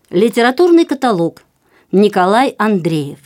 Литературный каталог. Николай Андреев.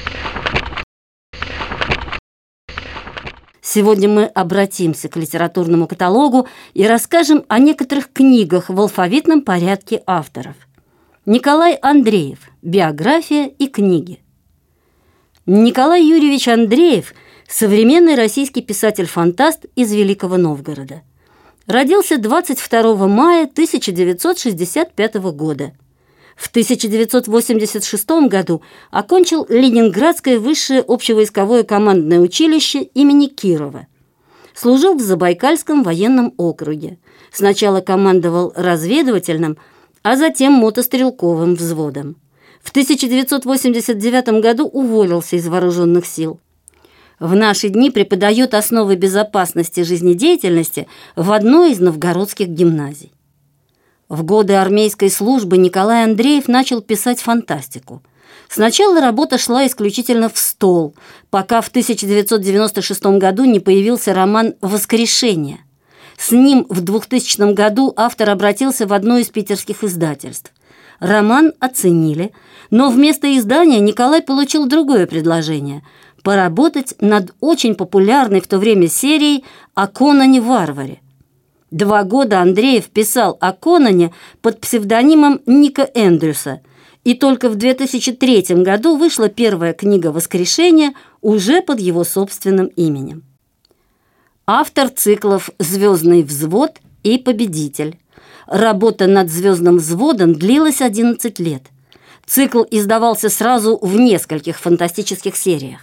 Сегодня мы обратимся к литературному каталогу и расскажем о некоторых книгах в алфавитном порядке авторов. Николай Андреев. Биография и книги. Николай Юрьевич Андреев – современный российский писатель-фантаст из Великого Новгорода. Родился 22 мая 1965 года. В 1986 году окончил Ленинградское высшее общевойсковое командное училище имени Кирова. Служил в Забайкальском военном округе. Сначала командовал разведывательным, а затем мотострелковым взводом. В 1989 году уволился из вооруженных сил. В наши дни преподает основы безопасности жизнедеятельности в одной из новгородских гимназий. В годы армейской службы Николай Андреев начал писать фантастику. Сначала работа шла исключительно в стол, пока в 1996 году не появился роман «Воскрешение». С ним в 2000 году автор обратился в одно из питерских издательств. Роман оценили, но вместо издания Николай получил другое предложение – поработать над очень популярной в то время серией о Конане-варваре. 2 года Андреев писал о Конане под псевдонимом Ника Эндрюса, и только в 2003 году вышла первая книга «Воскрешение» уже под его собственным именем. Автор циклов «Звездный взвод» и «Победитель». Работа над «Звездным взводом» длилась 11 лет. Цикл издавался сразу в нескольких фантастических сериях.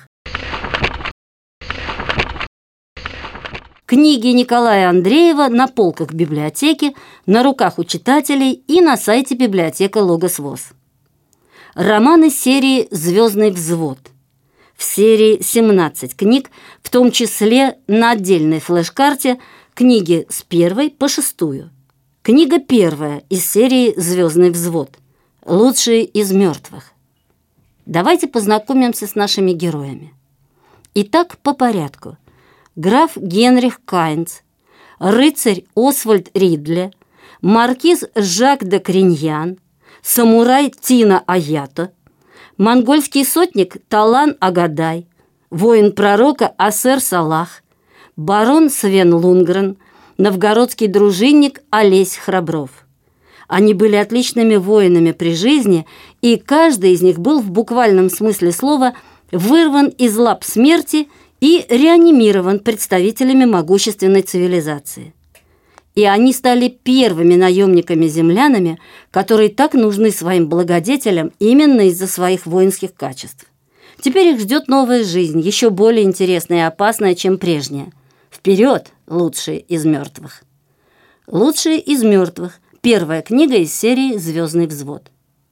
Книги Николая Андреева на полках библиотеки, на руках у читателей и на сайте библиотека Логос ВОС. Романы серии «Звездный взвод». В серии 17 книг, в том числе на отдельной флеш-карте книги с 1 по 6. Книга 1 из серии «Звездный взвод». Лучшие из мертвых. Давайте познакомимся с нашими героями. Итак, по порядку. Граф Генрих Кайнц, рыцарь Освальд Ридле, маркиз Жак де Криньян, самурай Тина Аято, монгольский сотник Талан Агадай, воин пророка Асер Салах, барон Свен Лунгрен, новгородский дружинник Олесь Храбров. Они были отличными воинами при жизни, и каждый из них был в буквальном смысле слова вырван из лап смерти и реанимирован представителями могущественной цивилизации. И они стали первыми наемниками-землянами, которые так нужны своим благодетелям именно из-за своих воинских качеств. Теперь их ждет новая жизнь, еще более интересная и опасная, чем прежняя. Вперед, лучшие из мертвых! Лучшие из мертвых. Первая книга из серии «Звездный взвод».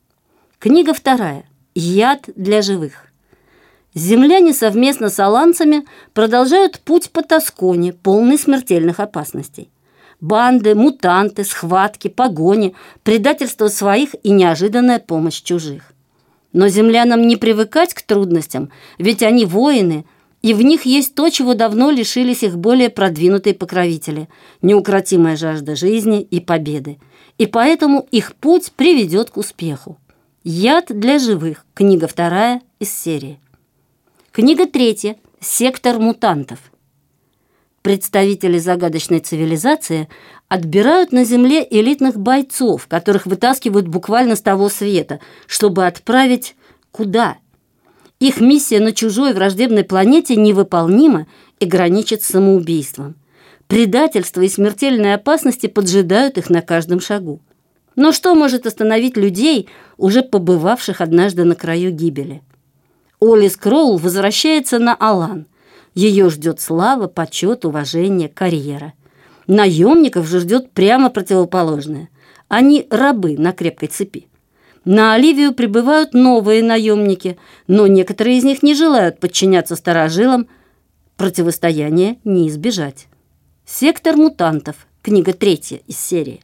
Книга 2. Яд для живых. Земляне совместно с аланцами продолжают путь по Тосконе, полный смертельных опасностей. Банды, мутанты, схватки, погони, предательство своих и неожиданная помощь чужих. Но землянам не привыкать к трудностям, ведь они воины, и в них есть то, чего давно лишились их более продвинутые покровители – неукротимая жажда жизни и победы. И поэтому их путь приведет к успеху. Яд для живых. Книга 2 из серии. Книга 3. Сектор мутантов. Представители загадочной цивилизации отбирают на Земле элитных бойцов, которых вытаскивают буквально с того света, чтобы отправить куда? Их миссия на чужой враждебной планете невыполнима и граничит с самоубийством. Предательство и смертельные опасности поджидают их на каждом шагу. Но что может остановить людей, уже побывавших однажды на краю гибели? Олис Кроул возвращается на Алан. Ее ждет слава, почет, уважение, карьера. Наемников же ждет прямо противоположное. Они рабы на крепкой цепи. На Оливию прибывают новые наемники, но некоторые из них не желают подчиняться старожилам. Противостояние не избежать. Сектор мутантов. Книга 3 из серии.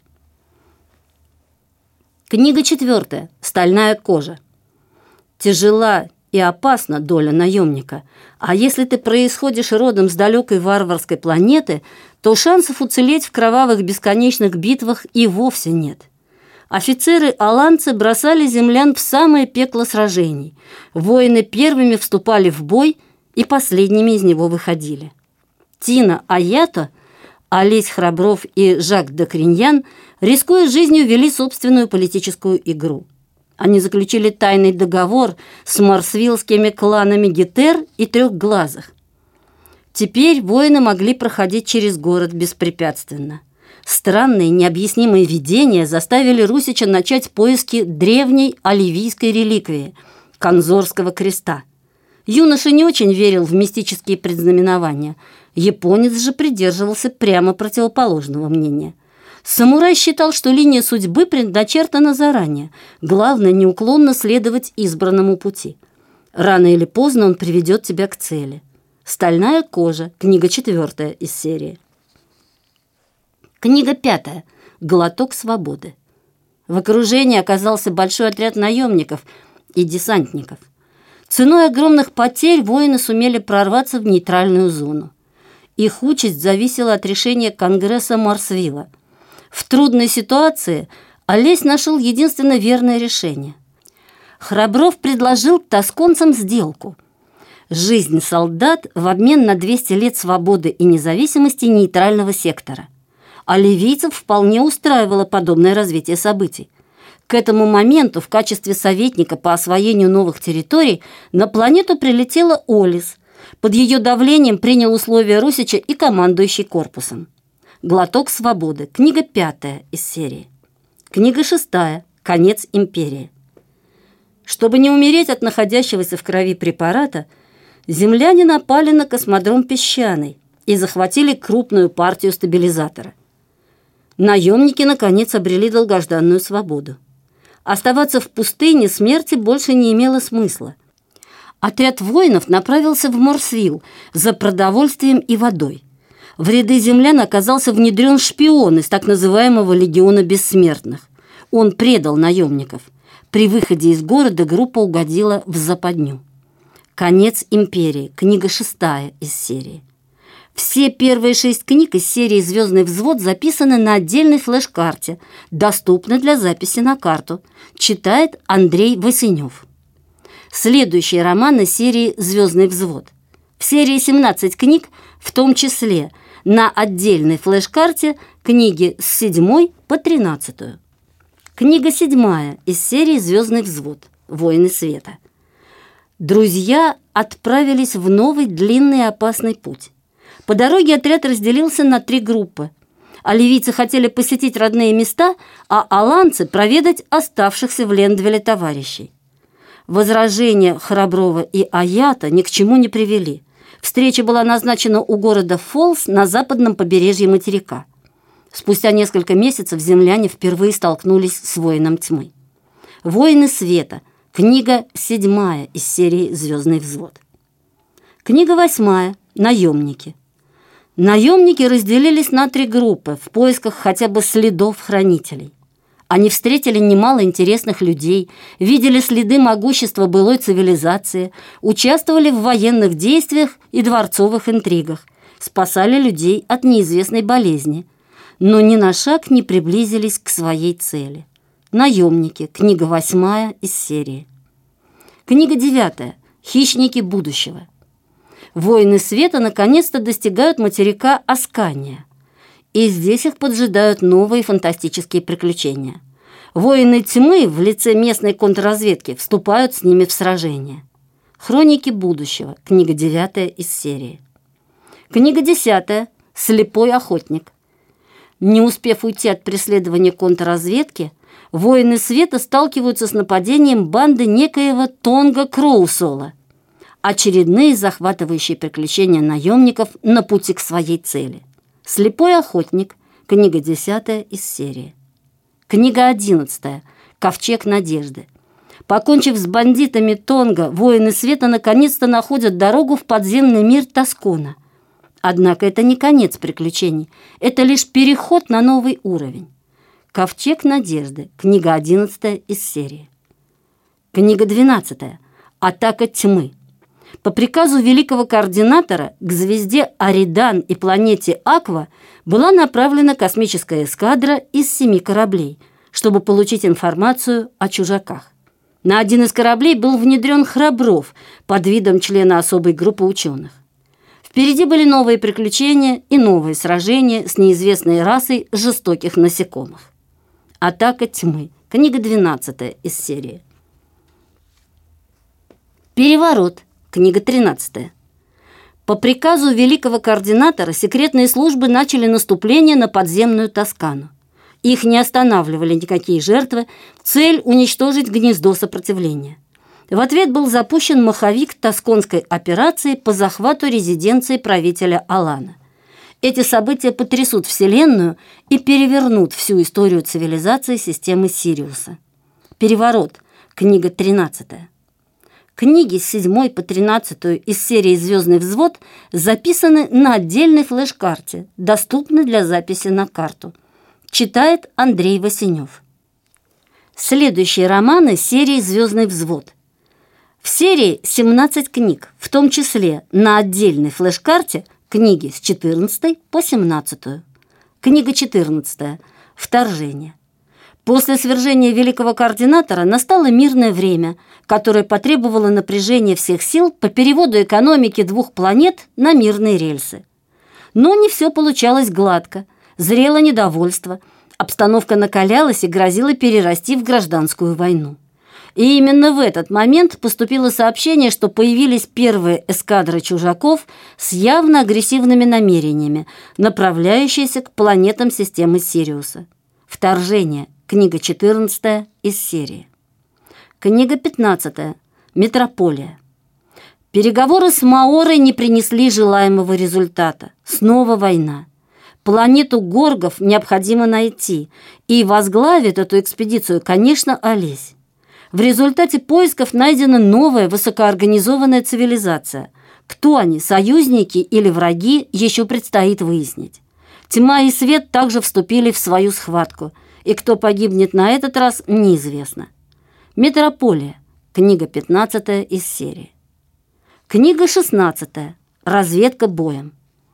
Книга 4. Стальная кожа. Тяжела и опасна доля наемника. А если ты происходишь родом с далекой варварской планеты, то шансов уцелеть в кровавых бесконечных битвах и вовсе нет. Офицеры-аланцы бросали землян в самое пекло сражений. Воины первыми вступали в бой и последними из него выходили. Тина Аято, Олесь Храбров и Жак де Криньян, рискуя жизнью, вели собственную политическую игру. Они заключили тайный договор с марсвиллскими кланами Гетер и Трехглазых. Теперь воины могли проходить через город беспрепятственно. Странные, необъяснимые видения заставили Русича начать поиски древней оливийской реликвии – Канзорского креста. Юноша не очень верил в мистические предзнаменования. Японец же придерживался прямо противоположного мнения. Самурай считал, что линия судьбы предначертана заранее. Главное – неуклонно следовать избранному пути. Рано или поздно он приведет тебя к цели. «Стальная кожа», книга 4 из серии. Книга 5. «Глоток свободы». В окружении оказался большой отряд наемников и десантников. Ценой огромных потерь воины сумели прорваться в нейтральную зону. Их участь зависела от решения Конгресса Марсвилла. В трудной ситуации Олесь нашел единственно верное решение. Храбров предложил тосконцам сделку. Жизнь солдат в обмен на 200 лет свободы и независимости нейтрального сектора. А ливийцев вполне устраивало подобное развитие событий. К этому моменту в качестве советника по освоению новых территорий на планету прилетела Олис. Под ее давлением принял условия Русича и командующий корпусом. «Глоток свободы», книга 5 из серии. Книга 6. «Конец империи». Чтобы не умереть от находящегося в крови препарата, земляне напали на космодром Песчаный и захватили крупную партию стабилизатора. Наемники, наконец, обрели долгожданную свободу. Оставаться в пустыне смерти больше не имело смысла. Отряд воинов направился в Марсвилл за продовольствием и водой. В ряды землян оказался внедрен шпион из так называемого легиона бессмертных. Он предал наемников. При выходе из города группа угодила в западню. «Конец империи», книга 6 из серии. Все первые 6 книг из серии «Звездный взвод» записаны на отдельной флеш-карте, доступны для записи на карту. Читает Андрей Васенев. Следующие романы серии «Звездный взвод». В серии 17 книг, в том числе на отдельной флеш-карте книги с 7 по 13. Книга 7 из серии «Звездный взвод. Воины света». Друзья отправились в новый длинный и опасный путь. По дороге отряд разделился на 3 группы. Оливийцы хотели посетить родные места, а аланцы проведать оставшихся в Лендвилле товарищей. Возражения Храброва и Аято ни к чему не привели. Встреча была назначена у города Фолс на западном побережье материка. Спустя несколько месяцев земляне впервые столкнулись с воином тьмы. «Воины света», книга 7 из серии «Звездный взвод». Книга 8. «Наемники». Наемники разделились на 3 группы в поисках хотя бы следов хранителей. Они встретили немало интересных людей, видели следы могущества былой цивилизации, участвовали в военных действиях и дворцовых интригах, спасали людей от неизвестной болезни, но ни на шаг не приблизились к своей цели. «Наемники», книга 8 из серии. Книга 9. «Хищники будущего». Воины света наконец-то достигают материка Аскания. И здесь их поджидают новые фантастические приключения. Воины тьмы в лице местной контрразведки вступают с ними в сражение. «Хроники будущего», книга 9 из серии. Книга 10. «Слепой охотник». Не успев уйти от преследования контрразведки, воины света сталкиваются с нападением банды некоего Тонга Кроусола. Очередные захватывающие приключения наемников на пути к своей цели. «Слепой охотник», книга 10 из серии. Книга 11. «Ковчег надежды». Покончив с бандитами Тонга, воины света наконец-то находят дорогу в подземный мир Тоскона. Однако это не конец приключений, это лишь переход на новый уровень. «Ковчег надежды», книга 11 из серии. Книга 12. «Атака тьмы». По приказу великого координатора к звезде Аридан и планете Аква была направлена космическая эскадра из 7 кораблей, чтобы получить информацию о чужаках. На один из кораблей был внедрен Храбров под видом члена особой группы ученых. Впереди были новые приключения и новые сражения с неизвестной расой жестоких насекомых. «Атака тьмы», книга 12 из серии. «Переворот», книга 13. По приказу великого координатора секретные службы начали наступление на подземную Тоскану. Их не останавливали никакие жертвы, цель – уничтожить гнездо сопротивления. В ответ был запущен маховик тосконской операции по захвату резиденции правителя Алана. Эти события потрясут Вселенную и перевернут всю историю цивилизации системы Сириуса. «Переворот», книга 13. Книги с 7 по 13 из серии «Звездный взвод» записаны на отдельной флеш-карте, доступной для записи на карту. Читает Андрей Васенев. Следующие романы серии «Звездный взвод». В серии 17 книг, в том числе на отдельной флеш-карте книги с 14 по 17. Книга 14. Вторжение. После свержения великого координатора настало мирное время, которое потребовало напряжения всех сил по переводу экономики двух планет на мирные рельсы. Но не все получалось гладко. Зрело недовольство, обстановка накалялась и грозила перерасти в гражданскую войну. И именно в этот момент поступило сообщение, что появились первые эскадры чужаков с явно агрессивными намерениями, направляющиеся к планетам системы Сириуса. «Вторжение», книга 14 из серии. Книга 15. Метрополия. Переговоры с Маорой не принесли желаемого результата. Снова война. Планету Горгов необходимо найти, и возглавит эту экспедицию, конечно, Олесь. В результате поисков найдена новая высокоорганизованная цивилизация. Кто они, союзники или враги, еще предстоит выяснить. Тьма и свет также вступили в свою схватку, и кто погибнет на этот раз, неизвестно. Метрополия, книга 15 из серии. Книга 16. Разведка боем.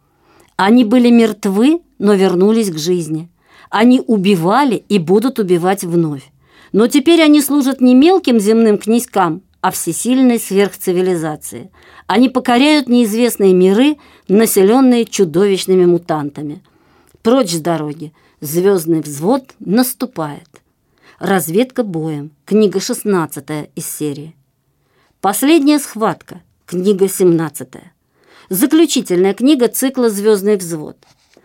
Они были мертвы, но вернулись к жизни. Они убивали и будут убивать вновь. Но теперь они служат не мелким земным князькам, а всесильной сверхцивилизации. Они покоряют неизвестные миры, населенные чудовищными мутантами. Прочь с дороги. Звездный взвод наступает. Разведка боем. Книга 16 из серии. Последняя схватка. Книга 17. Заключительная книга цикла «Звездный взвод».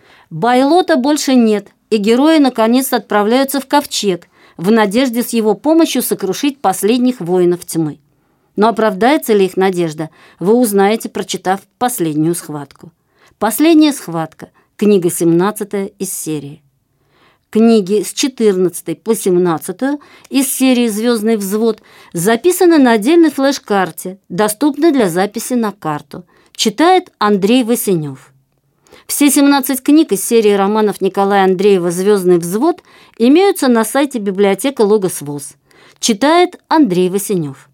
Байлота больше нет, и герои наконец отправляются в Ковчег в надежде с его помощью сокрушить последних воинов тьмы. Но оправдается ли их надежда, вы узнаете, прочитав последнюю схватку. Последняя схватка. Книга 17 из серии. Книги с 14 по 17 из серии «Звездный взвод» записаны на отдельной флеш-карте, доступной для записи на карту. Читает Андрей Васенев. Все 17 книг из серии романов Николая Андреева «Звездный взвод» имеются на сайте библиотеки Логос ВОС. Читает Андрей Васенев.